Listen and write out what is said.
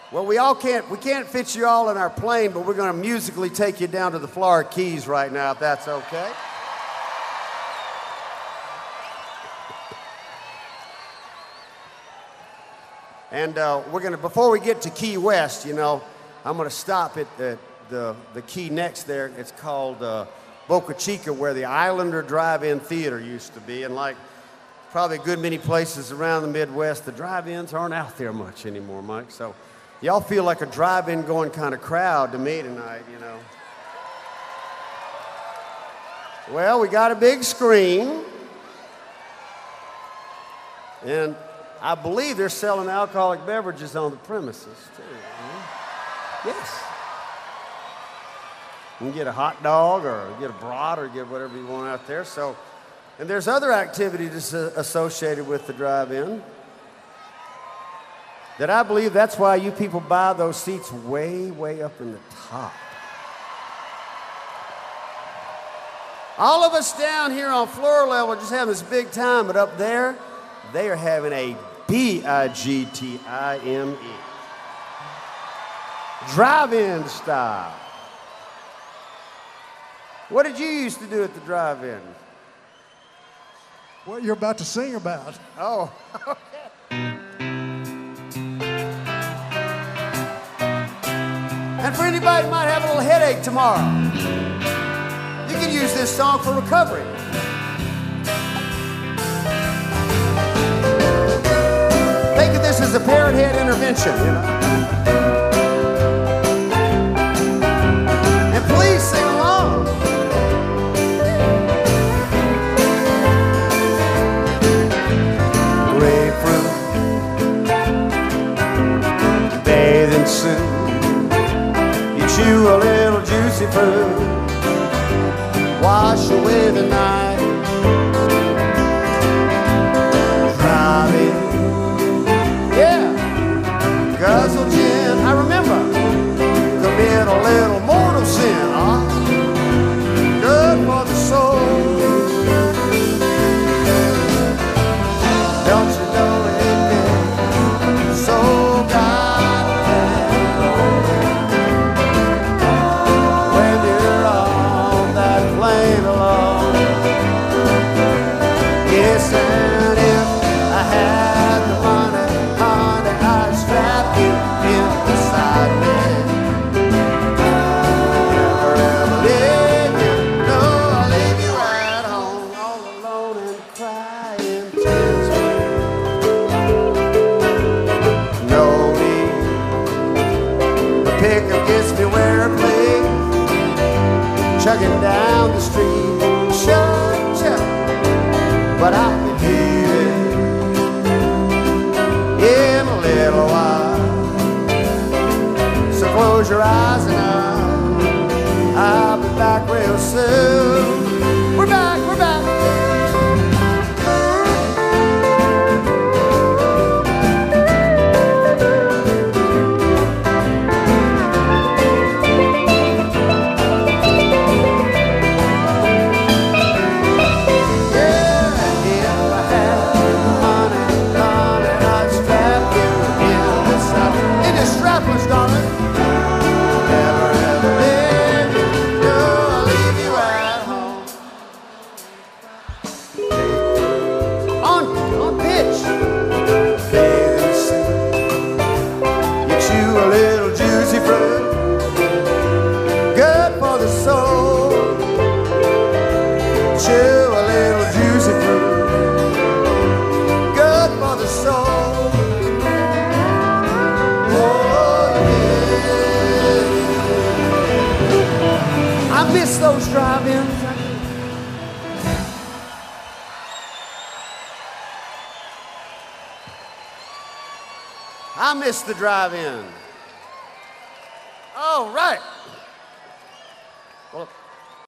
Well, we can't fit you all in our plane, but we're going to musically take you down to the Florida Keys right now, if that's okay. And before we get to Key West, you know, I'm going to stop at the key next there. It's called Boca Chica, where the Islander Drive-In Theater used to be. And like probably a good many places around the Midwest, the drive-ins aren't out there much anymore, Mike. So y'all feel like a drive-in going kind of crowd to me tonight, you know. Well, we got a big screen. And I believe they're selling alcoholic beverages on the premises, too. Yes. You can get a hot dog or get a brat or get whatever you want out there. So, and there's other activities associated with the drive-in that I believe that's why you people buy those seats way, way up in the top. All of us down here on floor level just having this big time, but up there, they are having a BIGTIME. Drive-in style. What did you used to do at the drive-in? What you're about to sing about. Oh, okay. And for anybody who might have a little headache tomorrow, you can use this song for recovery. Think of this as a parrot head intervention, you know. And please sing along. Grapefruit, bathing suit. You chew a little juicy fruit, wash away the night. Driving. Guzzle gin, I remember, commit a little mortal sin, huh? Good for the soul. Don't you know it gets so goddamn lonely when you're on that plane alone? Yes, and if I had the money, honey, I'd strap you in beside me. Never ever leave you, no, I'll leave you at home, all alone and crying tears. No need, the pickup gets me where I play, chugging down the street, chug, but I'll be leaving in a little while. So close your eyes and I'll be back real soon. We're back, we're back. Those drive-ins. I miss the drive-in. All right. Well,